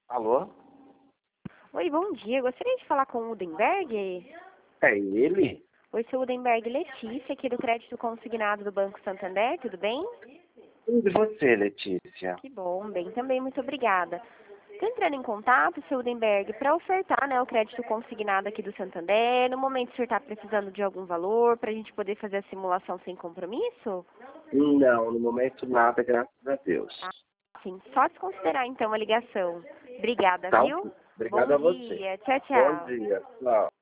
Alô? Oi, bom dia. Gostaria de falar com o Udenberg? É ele? Oi, sou Udenberg Letícia, aqui do Crédito Consignado do Banco Santander, tudo bem? E você, Letícia? Que bom, bem também, muito obrigada. Estou entrando em contato, seu Udenberg, para ofertar, né, o crédito consignado aqui do Santander. No momento, o senhor está precisando de algum valor para a gente poder fazer a simulação sem compromisso? Não, no momento nada, graças a Deus. Ah, sim, só desconsiderar então a ligação. Obrigada, Tá? viu? Obrigado Bom a você. dia, tchau, Bom tchau. dia. Tchau.